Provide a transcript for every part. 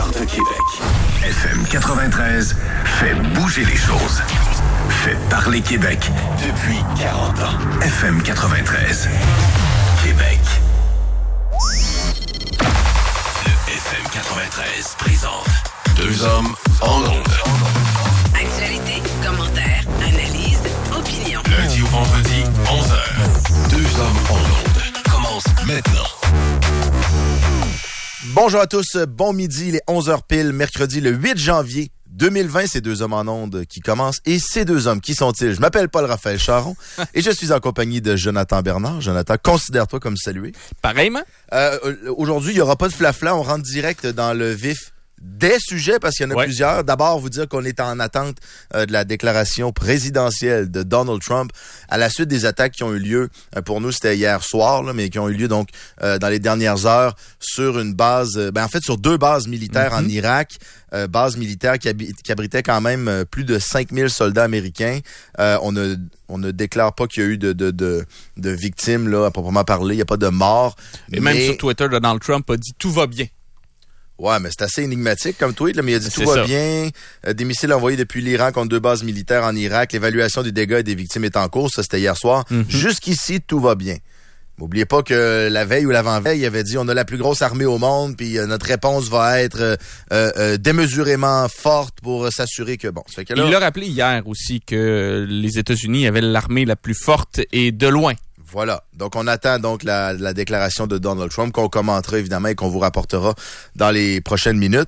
cœur de Québec. FM 93 fait bouger les choses. Fait parler Québec depuis 40 ans. FM 93. Québec. Le FM 93 présente Deux hommes en ondes. Actualité, commentaires, analyse, opinion. Lundi au vendredi, 11h. Deux hommes en ondes commence maintenant. Bonjour à tous, bon midi, il est 11h pile, mercredi le 8 janvier 2020, c'est Deux hommes en ondes qui commencent. Et ces deux hommes, qui sont-ils? Je m'appelle Paul-Raphaël Charon et je suis en compagnie de Jonathan Bernard. Jonathan, considère-toi comme salué. Pareillement. Aujourd'hui, il n'y aura pas de flafla, on rentre direct dans le vif des sujets parce qu'il y en a plusieurs. D'abord, vous dire qu'on est en attente de la déclaration présidentielle de Donald Trump à la suite des attaques qui ont eu lieu. Pour nous, c'était hier soir, là, mais qui ont eu lieu donc dans les dernières heures sur une base, sur deux bases militaires en Irak. Base militaire qui abritait quand même plus de 5000 soldats américains. On ne déclare pas qu'il y a eu de victimes, là, à proprement parler. Il n'y a pas de morts. Et même sur Twitter, Donald Trump a dit « tout va bien ». Ouais, mais c'est assez énigmatique comme tweet, là, mais il a dit tout va bien. Des missiles envoyés depuis l'Iran contre deux bases militaires en Irak. L'évaluation des dégâts et des victimes est en cours. Ça, c'était hier soir. Jusqu'ici, tout va bien. N'oubliez pas que la veille ou l'avant-veille, il avait dit on a la plus grosse armée au monde, puis notre réponse va être démesurément forte pour s'assurer que bon. Ça fait que là, il l'a rappelé hier aussi que les États-Unis avaient l'armée la plus forte et de loin. Voilà. Donc, on attend donc la déclaration de Donald Trump qu'on commentera évidemment et qu'on vous rapportera dans les prochaines minutes.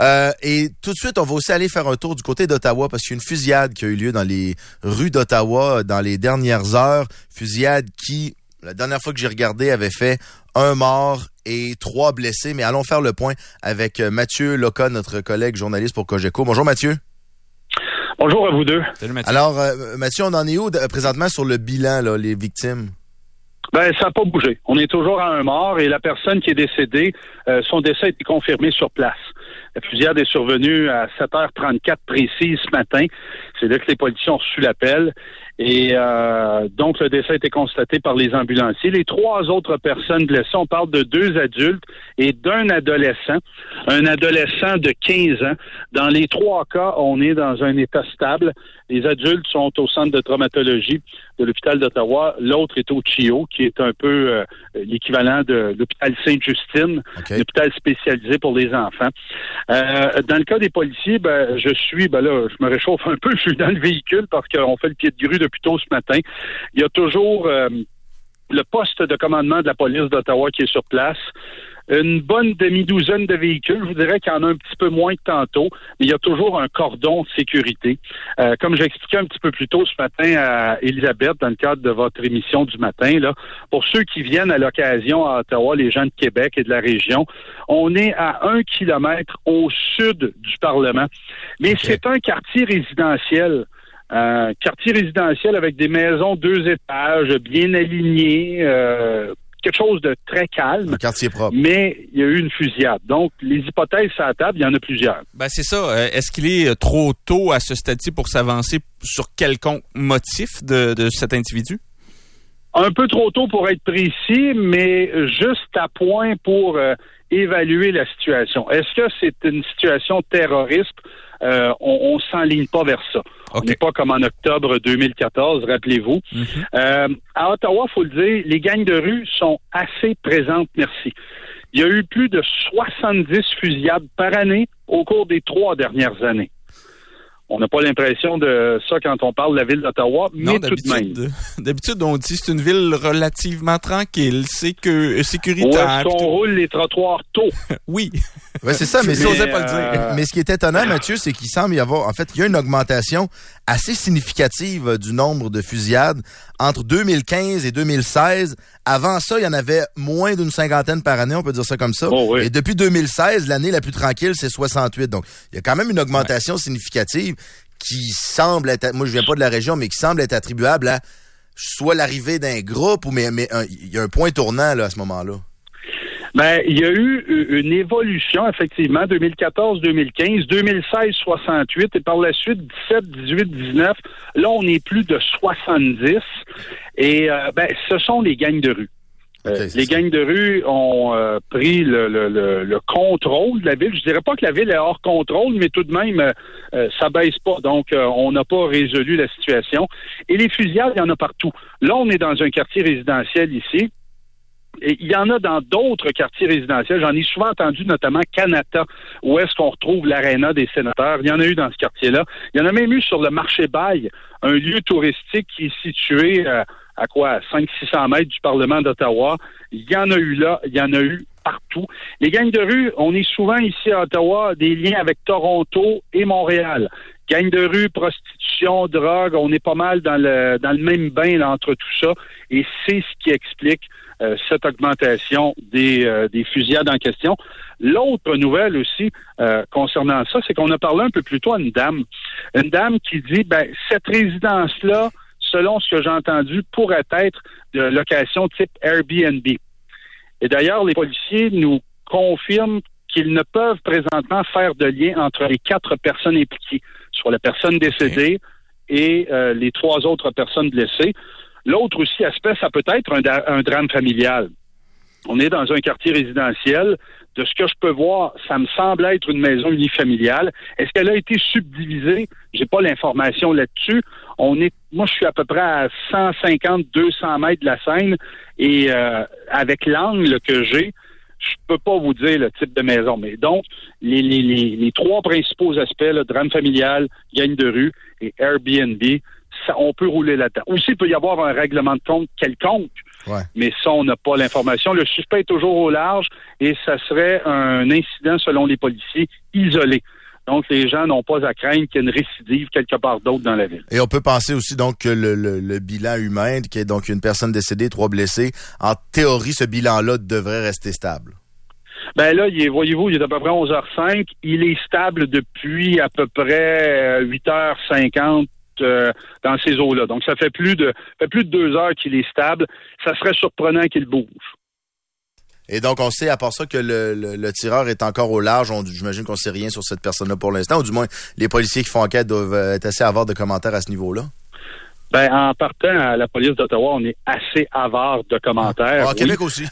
Et tout de suite, on va aussi aller faire un tour du côté d'Ottawa parce qu'il y a une fusillade qui a eu lieu dans les rues d'Ottawa dans les dernières heures. Fusillade qui, la dernière fois que j'ai regardé, avait fait 1 mort et 3 blessés. Mais allons faire le point avec Mathieu Loca, notre collègue journaliste pour Cogeco. Bonjour Mathieu. Bonjour à vous deux. Salut Mathieu. Alors, Mathieu, on en est où présentement sur le bilan, là, les victimes? Ben, ça n'a pas bougé. On est toujours à 1 mort et la personne qui est décédée, son décès a été confirmé sur place. La fusillade est survenue à 7h34 précise ce matin. C'est là que les policiers ont reçu l'appel. Et donc, le décès a été constaté par les ambulanciers. Les 3 autres personnes blessées, on parle de 2 adultes et d'un adolescent. Un adolescent de 15 ans. Dans les 3 cas, on est dans un état stable. Les adultes sont au centre de traumatologie de l'hôpital d'Ottawa. L'autre est au CHIO, qui est un peu l'équivalent de l'hôpital Sainte-Justine, l'hôpital spécialisé pour les enfants. Dans le cas des policiers, je me réchauffe un peu, je suis dans le véhicule parce qu'on fait le pied de grue depuis tôt ce matin. Il y a toujours le poste de commandement de la police d'Ottawa qui est sur place. Une bonne demi-douzaine de véhicules. Je vous dirais qu'il y en a un petit peu moins que tantôt, mais il y a toujours un cordon de sécurité. Comme j'expliquais un petit peu plus tôt ce matin à Elisabeth, dans le cadre de votre émission du matin, là, pour ceux qui viennent à l'occasion à Ottawa, les gens de Québec et de la région, on est à 1 kilomètre au sud du Parlement. Mais c'est un quartier résidentiel. Quartier résidentiel avec des maisons 2 étages, bien alignées, quelque chose de très calme. Un quartier propre. Mais il y a eu une fusillade. Donc, les hypothèses à la table, il y en a plusieurs. Ben c'est ça. Est-ce qu'il est trop tôt à ce stade-ci pour s'avancer sur quelconque motif de cet individu? Un peu trop tôt pour être précis, mais juste à point pour évaluer la situation. Est-ce que c'est une situation terroriste? On s'enligne pas vers ça. On n'est pas comme en octobre 2014, rappelez-vous. À Ottawa, il faut le dire, les gangs de rue sont assez présentes, merci. Il y a eu plus de 70 fusillades par année au cours des 3 dernières années. On n'a pas l'impression de ça quand on parle de la ville d'Ottawa, mais tout de même. D'habitude, on dit que c'est une ville relativement tranquille, sécuritaire. Où est-ce qu'on roule les trottoirs tôt? Oui. Ouais, c'est ça, mais j'osais pas le dire. Mais ce qui est étonnant, Mathieu, c'est qu'il semble y avoir, en fait, il y a une augmentation assez significative du nombre de fusillades entre 2015 et 2016. Avant ça, il y en avait moins d'une 50aine par année, on peut dire ça comme ça. Oh, oui. Et depuis 2016, l'année la plus tranquille, c'est 68. Donc, il y a quand même une augmentation significative qui semble être, moi je viens pas de la région, mais qui semble être attribuable à soit l'arrivée d'un groupe, mais il y a un point tournant là à ce moment-là. Ben, il y a eu une évolution, effectivement, 2014-2015, 2016-68, et par la suite, 17, 18, 19. Là, on est plus de 70. Et, ce sont les gangs de rue. Les gangs de rue ont pris le contrôle de la ville. Je dirais pas que la ville est hors contrôle, mais tout de même, ça baisse pas. Donc, on n'a pas résolu la situation. Et les fusillades, il y en a partout. Là, on est dans un quartier résidentiel ici. Et il y en a dans d'autres quartiers résidentiels. J'en ai souvent entendu, notamment Canada, où est-ce qu'on retrouve l'aréna des sénateurs. Il y en a eu dans ce quartier-là. Il y en a même eu sur le marché Baille, un lieu touristique qui est situé à 500-600 mètres du Parlement d'Ottawa. Il y en a eu là, il y en a eu partout. Les gangs de rue, on est souvent ici à Ottawa, des liens avec Toronto et Montréal. Gangs de rue, prostitution, drogue, on est pas mal dans le même bain là, entre tout ça. Et c'est ce qui explique cette augmentation des fusillades en question. L'autre nouvelle aussi concernant ça, c'est qu'on a parlé un peu plus tôt à une dame qui dit, cette résidence-là, selon ce que j'ai entendu, pourrait être de location type Airbnb. Et d'ailleurs, les policiers nous confirment qu'ils ne peuvent présentement faire de lien entre les 4 personnes impliquées, soit la personne décédée et les 3 autres personnes blessées. L'autre aussi aspect, ça peut être un drame familial. On est dans un quartier résidentiel. De ce que je peux voir, ça me semble être une maison unifamiliale. Est-ce qu'elle a été subdivisée? J'ai pas l'information là-dessus. Moi, je suis à peu près à 150-200 mètres de la scène et avec l'angle que j'ai, je peux pas vous dire le type de maison. Mais donc, les 3 principaux aspects, le drame familial, gang de rue et Airbnb, ça, on peut rouler là-dedans. Aussi, il peut y avoir un règlement de compte quelconque, mais ça, on n'a pas l'information. Le suspect est toujours au large et ça serait un incident, selon les policiers, isolé. Donc, les gens n'ont pas à craindre qu'il y ait une récidive quelque part d'autre dans la ville. Et on peut penser aussi donc que le bilan humain, qui est donc une personne décédée, 3 blessés, en théorie, ce bilan-là devrait rester stable. Ben là, voyez-vous, il est à peu près 11h05. Il est stable depuis à peu près 8h50 dans ces eaux-là. Donc, ça fait plus de 2 heures qu'il est stable. Ça serait surprenant qu'il bouge. Et donc, on sait, à part ça, que le tireur est encore au large. J'imagine qu'on sait rien sur cette personne-là pour l'instant, ou du moins, les policiers qui font enquête doivent être assez avares de commentaires à ce niveau-là. Ben, en partant à la police d'Ottawa, on est assez avare de commentaires. En Québec aussi.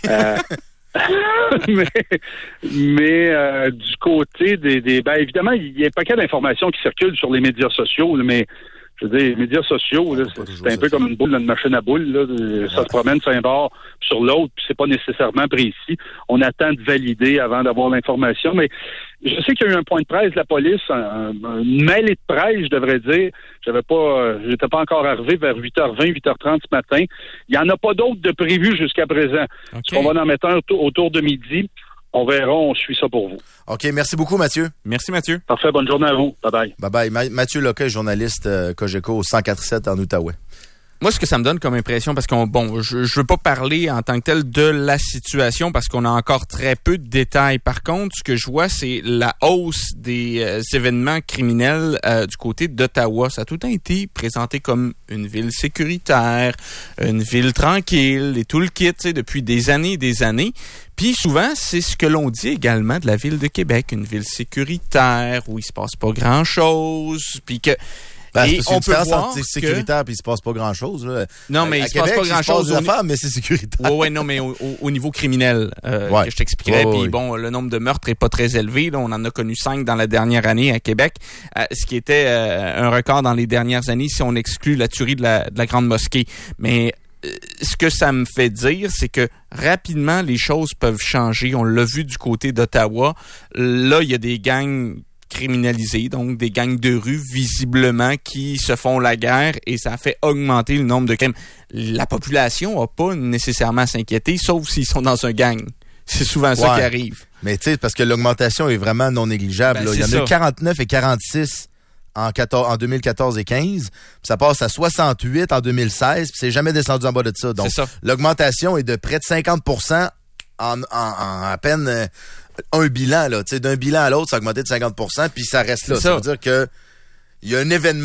mais du côté des évidemment, il y a un paquet d'informations qui circulent sur les médias sociaux, là, mais je veux dire, les médias sociaux, là, c'est un peu comme une boule dans une machine à boules. Là. Ça se promène sur un bord sur l'autre, puis c'est pas nécessairement précis. On attend de valider avant d'avoir l'information. Mais je sais qu'il y a eu un point de presse de la police, une mêlée de presse, je devrais dire. J'étais pas encore arrivé vers 8h20, 8h30 ce matin. Il y en a pas d'autres de prévus jusqu'à présent. Okay. On va en mettre un autour de midi. On verra, on suit ça pour vous. OK, merci beaucoup, Mathieu. Merci, Mathieu. Parfait, bonne journée à vous. Bye-bye. Bye-bye. Mathieu Locquet, journaliste Cogeco au 104.7 en Outaouais. Moi, ce que ça me donne comme impression, parce je veux pas parler en tant que tel de la situation parce qu'on a encore très peu de détails. Par contre, ce que je vois, c'est la hausse des événements criminels du côté d'Ottawa. Ça a tout le temps été présenté comme une ville sécuritaire, une ville tranquille et tout le kit, depuis des années et des années. Puis souvent, c'est ce que l'on dit également de la ville de Québec, une ville sécuritaire où il se passe pas grand-chose, puis que et on peut voir que sécuritaire puis il se passe pas grand-chose là. Non, mais il se passe pas grand-chose. Il se passe des affaires, mais c'est sécuritaire. Ouais, non, mais au niveau criminel, que je t'expliquerai. Puis bon, le nombre de meurtres est pas très élevé. Là, on en a connu 5 dans la dernière année à Québec, ce qui était un record dans les dernières années si on exclut la tuerie de la Grande Mosquée. Mais ce que ça me fait dire, c'est que rapidement les choses peuvent changer. On l'a vu du côté d'Ottawa. Là, il y a des gangs criminalisés, donc des gangs de rue visiblement qui se font la guerre et ça fait augmenter le nombre de crimes. La population n'a pas nécessairement à s'inquiéter, sauf s'ils sont dans un gang. C'est souvent ça qui arrive. Mais tu sais, parce que l'augmentation est vraiment non négligeable. Il y en a eu 49 et 46 en 2014 et 15, puis ça passe à 68 en 2016, puis c'est jamais descendu en bas de ça. Donc, l'augmentation est de près de 50% en à peine un bilan, là. Tu sais, d'un bilan à l'autre, ça a augmenté de 50%, puis ça reste là. Ça veut dire que il y a un événement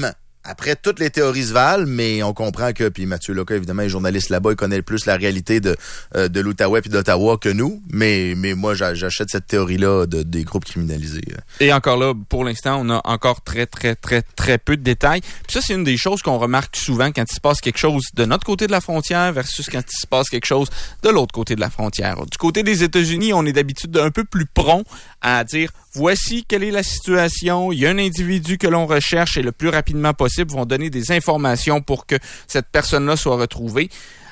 Après, toutes les théories se valent, mais on comprend que, puis Mathieu Loca, évidemment, est journaliste là-bas, il connaît plus la réalité de l'Outaouais puis d'Ottawa que nous, mais moi, j'achète cette théorie-là des groupes criminalisés. Et encore là, pour l'instant, on a encore très, très, très, très peu de détails. Puis ça, c'est une des choses qu'on remarque souvent quand il se passe quelque chose de notre côté de la frontière versus quand il se passe quelque chose de l'autre côté de la frontière. Du côté des États-Unis, on est d'habitude un peu plus prompt à dire voici quelle est la situation, il y a un individu que l'on recherche et le plus rapidement possible vont donner des informations pour que cette personne-là soit retrouvée.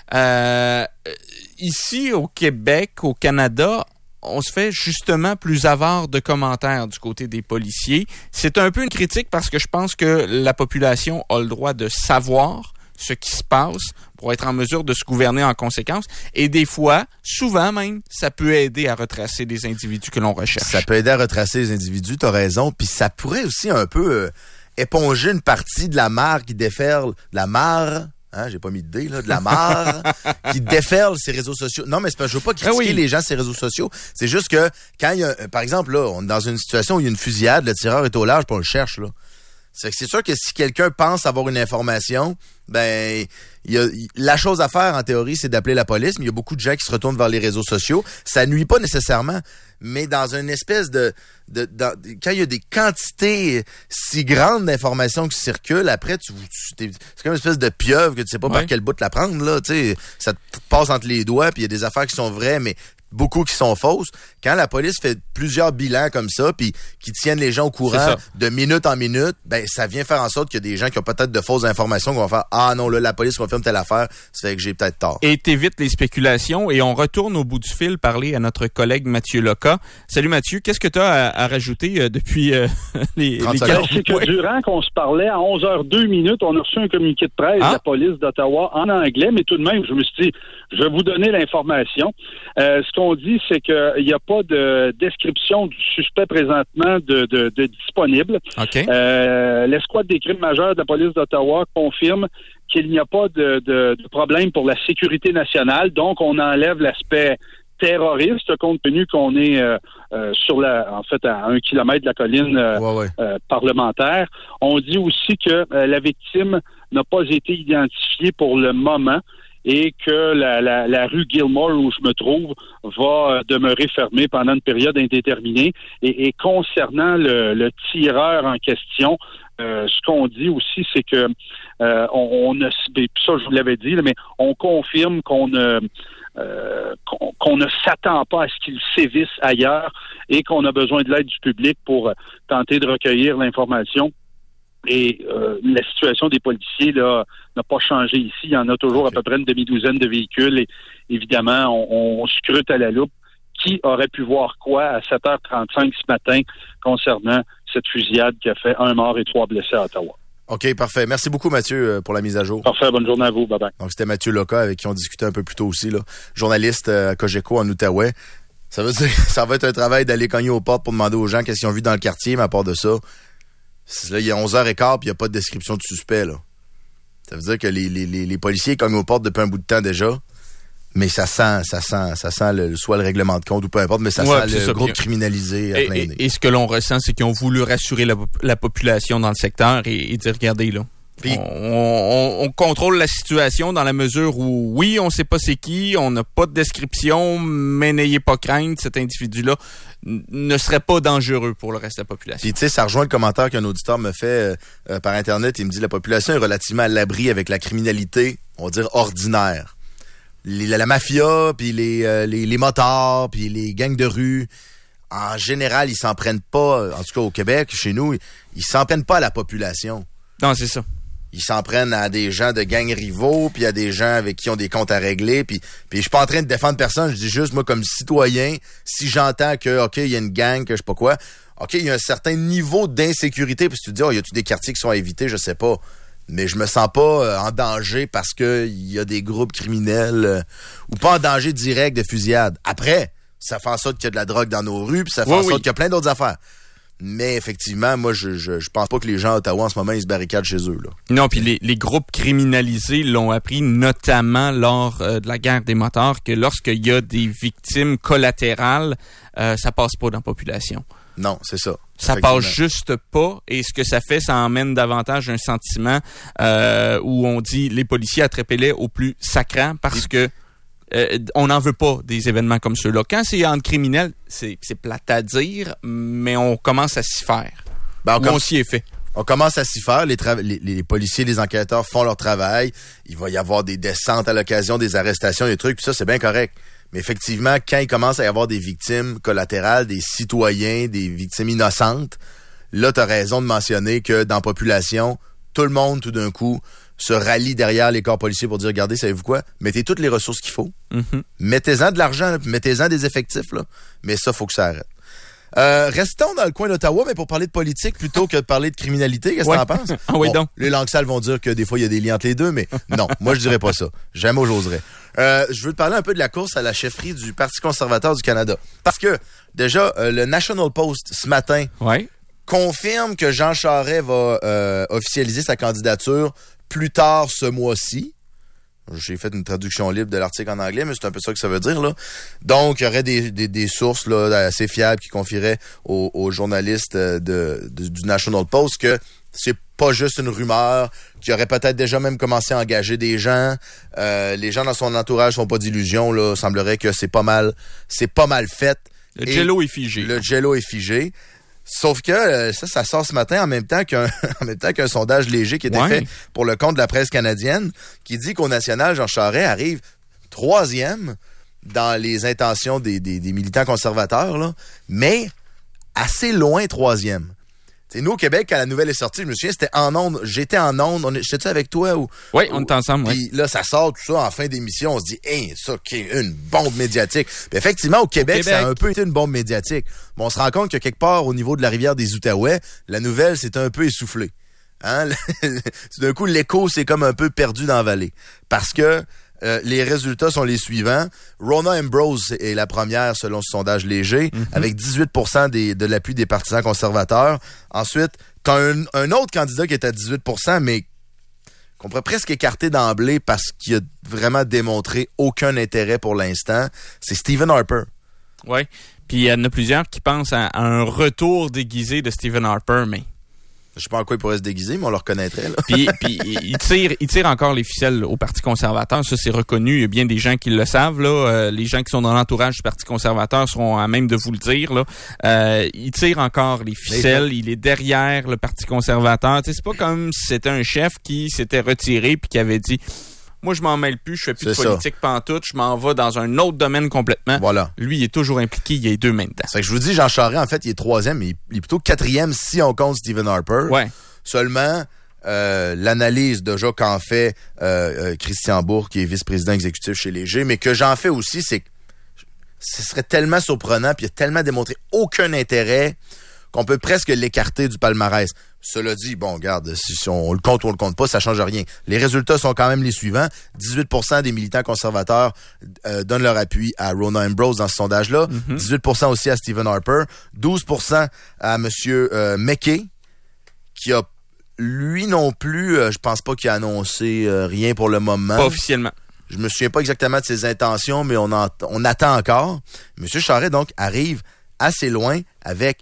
Ici, au Québec, au Canada, on se fait justement plus avare de commentaires du côté des policiers. C'est un peu une critique parce que je pense que la population a le droit de savoir ce qui se passe pour être en mesure de se gouverner en conséquence. Et des fois, souvent même, ça peut aider à retracer des individus que l'on recherche. Ça peut aider à retracer les individus, t'as raison. Puis ça pourrait aussi un peu éponger une partie de la mare qui déferle, de la mare... Hein, j'ai pas mis de dé, là, de la mare qui déferle ces réseaux sociaux. Non, mais c'est pas, je veux pas critiquer les gens sur ces réseaux sociaux. C'est juste que quand il y a, par exemple, là, on est dans une situation où il y a une fusillade, le tireur est au large, puis on le cherche, là. C'est sûr que si quelqu'un pense avoir une information, ben, la chose à faire, en théorie, c'est d'appeler la police, mais il y a beaucoup de gens qui se retournent vers les réseaux sociaux. Ça nuit pas nécessairement, mais dans une espèce quand il y a des quantités si grandes d'informations qui circulent, après, c'est comme une espèce de pieuvre que tu sais pas par quel bout te la prendre, là, tu sais. Ça te passe entre les doigts, puis il y a des affaires qui sont vraies, mais beaucoup qui sont fausses. Quand la police fait plusieurs bilans comme ça, puis qui tiennent les gens au courant de minute en minute, ben ça vient faire en sorte qu'il y a des gens qui ont peut-être de fausses informations qui vont faire « Ah non, là, la police confirme telle affaire, ça fait que j'ai peut-être tort. » Et t'évites les spéculations et on retourne au bout du fil parler à notre collègue Mathieu Loca. Salut Mathieu, qu'est-ce que tu as à rajouter depuis les 40 C'est que durant qu'on se parlait, à 11h02, on a reçu un communiqué de presse de la police d'Ottawa en anglais, mais tout de même, je me suis dit, je vais vous donner l'information. Ce qu'on dit, c'est qu'il n'y a pas de description du suspect présentement de disponible. Okay. L'escouade des crimes majeurs de la police d'Ottawa confirme qu'il n'y a pas de problème pour la sécurité nationale. Donc, on enlève l'aspect terroriste, compte tenu qu'on est à 1 kilomètre de la colline parlementaire. On dit aussi que la victime n'a pas été identifiée pour le moment et que la rue Gilmore, où je me trouve, va demeurer fermée pendant une période indéterminée. Et concernant le tireur en question, ce qu'on dit aussi, c'est que on ne, ça je vous l'avais dit, mais on confirme qu'on ne s'attend pas à ce qu'il sévisse ailleurs et qu'on a besoin de l'aide du public pour tenter de recueillir l'information. Et la situation des policiers là n'a pas changé ici. Il y en a toujours à peu près une demi-douzaine de véhicules. Et évidemment, on scrute à la loupe qui aurait pu voir quoi à 7h35 ce matin concernant cette fusillade qui a fait 1 mort et 3 blessés à Ottawa. OK, parfait. Merci beaucoup, Mathieu, pour la mise à jour. Parfait. Bonne journée à vous. Bye-bye. Donc, c'était Mathieu Loca avec qui on discutait un peu plus tôt aussi, là. Journaliste à Cogeco en Outaouais. Ça veut dire ça va être un travail d'aller cogner aux portes pour demander aux gens qu'est-ce qu'ils ont vu dans le quartier, mais à part de ça, là, il y a 11h15 puis il n'y a pas de description de suspect, là. Ça veut dire que les policiers cognent aux portes depuis un bout de temps déjà, mais ça sent soit le règlement de compte ou peu importe, mais ça sent le groupe criminalisé à plein nez. Et ce que l'on ressent, c'est qu'ils ont voulu rassurer la population dans le secteur et dire, regardez, là, puis, on contrôle la situation dans la mesure où, oui, on sait pas c'est qui, on n'a pas de description, mais n'ayez pas crainte, cet individu-là ne serait pas dangereux pour le reste de la population. Puis, tu sais, ça rejoint le commentaire qu'un auditeur me fait par Internet. Il me dit, la population est relativement à l'abri avec la criminalité, on va dire, ordinaire. La mafia, puis les motards, puis les gangs de rue, en général, ils s'en prennent pas, en tout cas au Québec, chez nous, ils s'en prennent pas à la population. Non, c'est ça. Ils s'en prennent à des gens de gangs rivaux, puis à des gens avec qui ont des comptes à régler, puis je suis pas en train de défendre personne, je dis juste, moi, comme citoyen, si j'entends que, OK, il y a une gang, que je sais pas quoi, OK, il y a un certain niveau d'insécurité, puis tu te dis, y a-tu des quartiers qui sont à éviter, je sais pas, mais je me sens pas en danger parce que il y a des groupes criminels, ou pas en danger direct de fusillade. Après, ça fait en sorte qu'il y a de la drogue dans nos rues, puis ça fait en sorte qu'il y a plein d'autres affaires. Mais effectivement, moi, je pense pas que les gens à Ottawa, en ce moment, ils se barricadent chez eux, là. Non, puis les groupes criminalisés l'ont appris, notamment lors de la guerre des motards, que lorsqu'il y a des victimes collatérales, ça passe pas dans la population. Non, c'est ça. Ça passe juste pas, et ce que ça fait, ça emmène davantage un sentiment où on dit les policiers attrapez-les au plus sacrant parce que on n'en veut pas des événements comme ceux-là. Quand c'est entre criminels, c'est plate à dire, mais on commence à s'y faire. On s'y est fait. On commence à s'y faire. Les policiers, les enquêteurs font leur travail. Il va y avoir des descentes à l'occasion, des arrestations, des trucs, puis ça, c'est bien correct. Mais effectivement, quand il commence à y avoir des victimes collatérales, des citoyens, des victimes innocentes, là, t'as raison de mentionner que dans la population, tout le monde, tout d'un coup, se rallie derrière les corps policiers pour dire, regardez, savez-vous quoi? Mettez toutes les ressources qu'il faut. Mm-hmm. Mettez-en de l'argent, là, mettez-en des effectifs, là. Mais ça, faut que ça arrête. Restons dans le coin d'Ottawa, mais pour parler de politique plutôt que de parler de criminalité. Qu'est-ce que t'en penses? Ah oui, donc. Les langues sales vont dire que des fois, il y a des liens entre les deux, mais non, moi, je dirais pas ça. Jamais j'oserais. Je veux te parler un peu de la course à la chefferie du Parti conservateur du Canada. Parce que, déjà, le National Post, ce matin, confirme que Jean Charest va officialiser sa candidature plus tard ce mois-ci. J'ai fait une traduction libre de l'article en anglais, mais c'est un peu ça que ça veut dire, là. Donc, il y aurait des sources là assez fiables qui confieraient aux journalistes du National Post que c'est pas juste une rumeur, qu'il aurait peut-être déjà même commencé à engager des gens. Les gens dans son entourage sont pas d'illusions, là. Semblerait que c'est pas mal fait. Le jello est figé. Le jello est figé. Sauf que ça sort ce matin en même temps qu'un sondage léger qui était fait pour le compte de la presse canadienne qui dit qu'au national, Jean Charest arrive 3e dans les intentions des militants conservateurs, là, mais assez loin 3e. T'sais, nous, au Québec, quand la nouvelle est sortie, je me souviens, c'était en ondes. J'étais en ondes. J'étais-tu avec toi? Oui, on est ensemble, oui. Puis là, ça sort tout ça en fin d'émission. On se dit, ça, une bombe médiatique. Puis effectivement, au Québec, ça a un peu été une bombe médiatique. Mais on se rend compte que quelque part, au niveau de la rivière des Outaouais, la nouvelle s'est un peu essoufflée. Hein? D'un coup, l'écho s'est comme un peu perdu dans la vallée. Parce que les résultats sont les suivants. Rona Ambrose est la première selon ce sondage léger, avec 18% de l'appui des partisans conservateurs. Ensuite, t'as un autre candidat qui est à 18%, mais qu'on pourrait presque écarter d'emblée parce qu'il a vraiment démontré aucun intérêt pour l'instant. C'est Stephen Harper. Oui, puis il y en a plusieurs qui pensent à un retour déguisé de Stephen Harper, mais... Je sais pas en quoi il pourrait se déguiser, mais on le reconnaîtrait. Là. Puis il tire encore les ficelles au Parti conservateur. Ça, c'est reconnu. Il y a bien des gens qui le savent. Là. Les gens qui sont dans l'entourage du Parti conservateur seront à même de vous le dire. Là. Il tire encore les ficelles. Il est derrière le Parti conservateur. T'sais, c'est pas comme si c'était un chef qui s'était retiré puis qui avait dit... Moi, je m'en mêle plus, je fais plus de politique pantoute, je m'en vais dans un autre domaine complètement. Voilà. Lui, il est toujours impliqué, il y a les deux mains dedans. C'est que je vous dis, Jean Charest, en fait, il est 3e, mais il est plutôt 4e si on compte Stephen Harper. Ouais. Seulement, l'analyse déjà qu'en fait Christian Bourque, qui est vice-président exécutif chez Léger, mais que j'en fais aussi, c'est que ce serait tellement surprenant, puis il a tellement démontré aucun intérêt qu'on peut presque l'écarter du palmarès. Cela dit, bon, regarde, si on le compte ou on le compte pas, ça change rien. Les résultats sont quand même les suivants. 18% des militants conservateurs donnent leur appui à Rona Ambrose dans ce sondage-là. 18% aussi à Stephen Harper. 12% à M. McKay, qui a, lui non plus, je pense pas qu'il a annoncé rien pour le moment. Pas officiellement. Je me souviens pas exactement de ses intentions, mais on attend encore. M. Charest, donc, arrive assez loin avec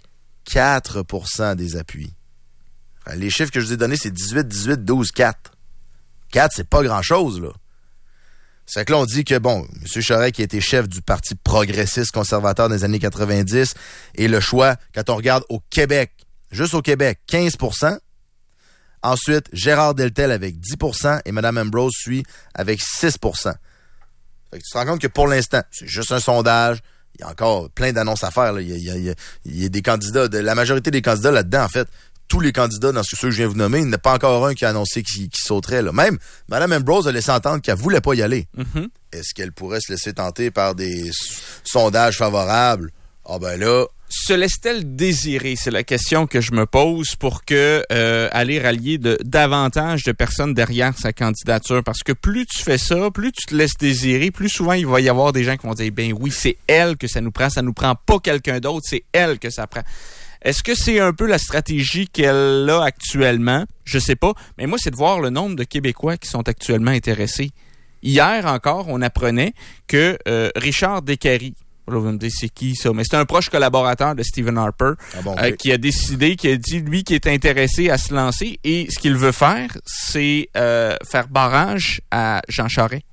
4% des appuis. Les chiffres que je vous ai donnés, c'est 18, 18, 12, 4. 4, c'est pas grand-chose, là. C'est que là, on dit que, bon, M. Charest, qui a été chef du Parti progressiste conservateur dans les années 90, et le choix, quand on regarde au Québec, juste au Québec, 15%. Ensuite, Gérard Deltel avec 10% et Mme Ambrose suit avec 6%. Fait que tu te rends compte que pour l'instant, c'est juste un sondage. Il y a encore plein d'annonces à faire. Là. Il y a des candidats, la majorité des candidats là-dedans, en fait, tous les candidats dans ceux que je viens de vous nommer, il n'y en a pas encore un qui a annoncé qu'il sauterait. Là. Même Mme Ambrose a laissé entendre qu'elle voulait pas y aller. Est-ce qu'elle pourrait se laisser tenter par des sondages favorables? Ah ben là... Se laisse-t-elle désirer? C'est la question que je me pose pour que aller rallier davantage de personnes derrière sa candidature. Parce que plus tu fais ça, plus tu te laisses désirer, plus souvent il va y avoir des gens qui vont dire, ben oui, c'est elle que ça nous prend pas quelqu'un d'autre, c'est elle que ça prend. Est-ce que c'est un peu la stratégie qu'elle a actuellement? Je sais pas. Mais moi, c'est de voir le nombre de Québécois qui sont actuellement intéressés. Hier encore, on apprenait que Richard Descaries, là, vous me dites c'est qui ça, mais c'est un proche collaborateur de Stephen Harper qui a décidé, qui a dit lui qui est intéressé à se lancer et ce qu'il veut faire, c'est faire barrage à Jean Charest.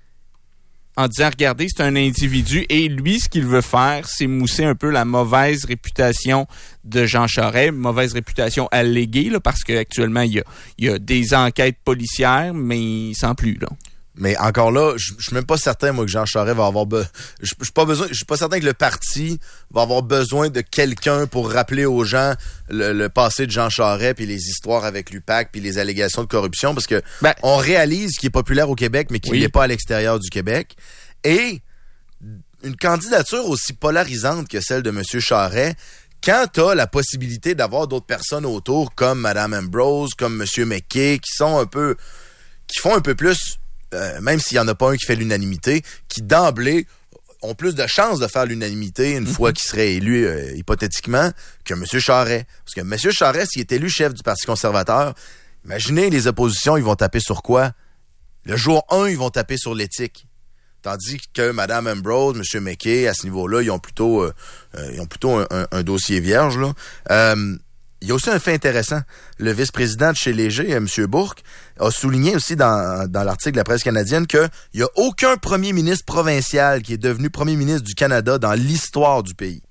En disant, regardez, c'est un individu et lui, ce qu'il veut faire, c'est mousser un peu la mauvaise réputation de Jean Charest, mauvaise réputation alléguée, là, parce qu'actuellement, il y a des enquêtes policières, mais sans plus, là. Mais encore là, je suis même pas certain, moi, que Jean Charest va avoir je suis pas certain que le parti va avoir besoin de quelqu'un pour rappeler aux gens le passé de Jean Charest puis les histoires avec l'UPAC puis les allégations de corruption parce que on réalise qu'il est populaire au Québec mais qu'il n'est pas à l'extérieur du Québec. Et une candidature aussi polarisante que celle de M. Charest, quand t'as la possibilité d'avoir d'autres personnes autour comme Mme Ambrose, comme M. McKay, qui font un peu plus même s'il n'y en a pas un qui fait l'unanimité, qui d'emblée ont plus de chances de faire l'unanimité une fois qu'il serait élu hypothétiquement que M. Charest. Parce que M. Charest, s'il est élu chef du Parti conservateur, imaginez les oppositions, ils vont taper sur quoi? Le jour 1, ils vont taper sur l'éthique. Tandis que Mme Ambrose, M. McKay, à ce niveau-là, ils ont plutôt un dossier vierge, là. Il y a aussi un fait intéressant. Le vice-président de chez Léger, M. Bourque, a souligné aussi dans l'article de la presse canadienne qu'il n'y a aucun premier ministre provincial qui est devenu premier ministre du Canada dans l'histoire du pays.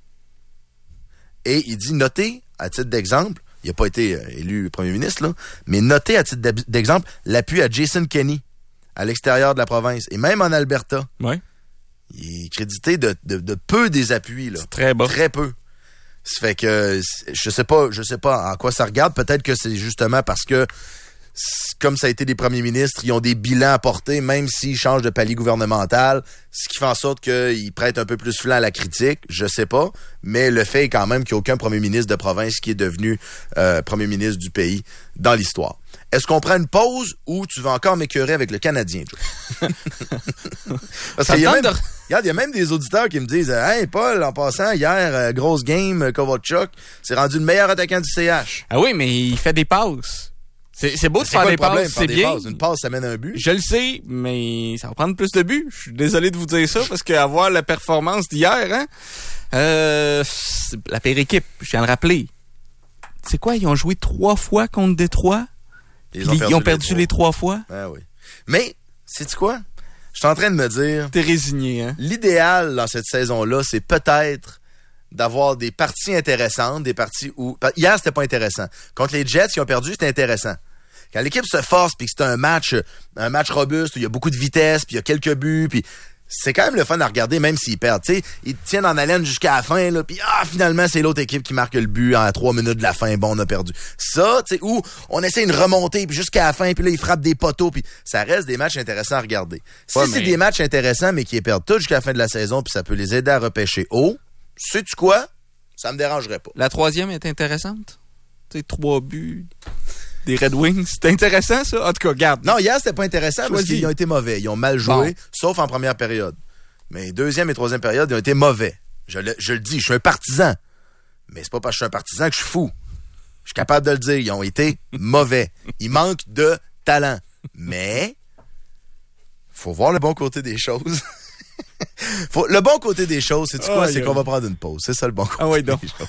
Et il dit, notez, à titre d'exemple, il n'a pas été élu premier ministre, là, mais notez à titre d'exemple l'appui à Jason Kenney à l'extérieur de la province. Et même en Alberta. Ouais. Il est crédité de peu des appuis, là. C'est très bas. Très peu. Ça fait que je sais pas en quoi ça regarde. Peut-être que c'est justement parce que comme ça a été des premiers ministres, ils ont des bilans à porter, même s'ils changent de palier gouvernemental, ce qui fait en sorte qu'ils prêtent un peu plus flanc à la critique. Je sais pas, mais le fait est quand même qu'il n'y a aucun premier ministre de province qui est devenu premier ministre du pays dans l'histoire. Est-ce qu'on prend une pause ou tu vas encore m'écœurer avec le Canadien, Joe? Parce qu'il y a même des auditeurs qui me disent « Hey, Paul, en passant, hier, grosse game, Kovalchuk, c'est rendu le meilleur attaquant du CH. » Ah oui, mais il fait des passes. C'est beau de faire des passes, c'est bien. Une passe, ça mène à un but. Je le sais, mais ça va prendre plus de buts. Je suis désolé de vous dire ça, parce qu'avoir la performance d'hier, la pire équipe, je viens de le rappeler. C'est quoi, ils ont joué 3 fois contre Détroit? Ils ont perdu les 3 fois. Ah oui. Mais, sais-tu quoi? Je suis en train de me dire... T'es résigné, hein? L'idéal dans cette saison-là, c'est peut-être d'avoir des parties intéressantes, des parties où... Hier, c'était pas intéressant. Contre les Jets, qui ont perdu, c'était intéressant. Quand l'équipe se force, puis que c'est un match robuste, où il y a beaucoup de vitesse, puis il y a quelques buts, puis... C'est quand même le fun à regarder, même s'ils perdent. Tu sais, ils tiennent en haleine jusqu'à la fin, là, puis finalement, c'est l'autre équipe qui marque le but à 3 minutes de la fin. Bon, on a perdu. Ça, tu sais, où on essaie une remontée, puis jusqu'à la fin, puis là, ils frappent des poteaux, puis ça reste des matchs intéressants à regarder. Si c'est des matchs intéressants, mais qui perdent tout jusqu'à la fin de la saison, puis ça peut les aider à repêcher haut, sais-tu quoi? Ça me dérangerait pas. La 3e est intéressante. Tu sais, 3 buts... Des Red Wings, c'est intéressant, ça? En tout cas, garde. Non, hier, c'était pas intéressant parce qu'ils ont été mauvais. Ils ont mal joué, sauf en première période. Mais 2e et 3e période, ils ont été mauvais. Je le dis, je suis un partisan. Mais c'est pas parce que je suis un partisan que je suis fou. Je suis capable de le dire. Ils ont été mauvais. Ils manquent de talent. Mais, faut voir le bon côté des choses. Le bon côté des choses, c'est quoi? C'est qu'on va prendre une pause. C'est ça le bon côté des choses.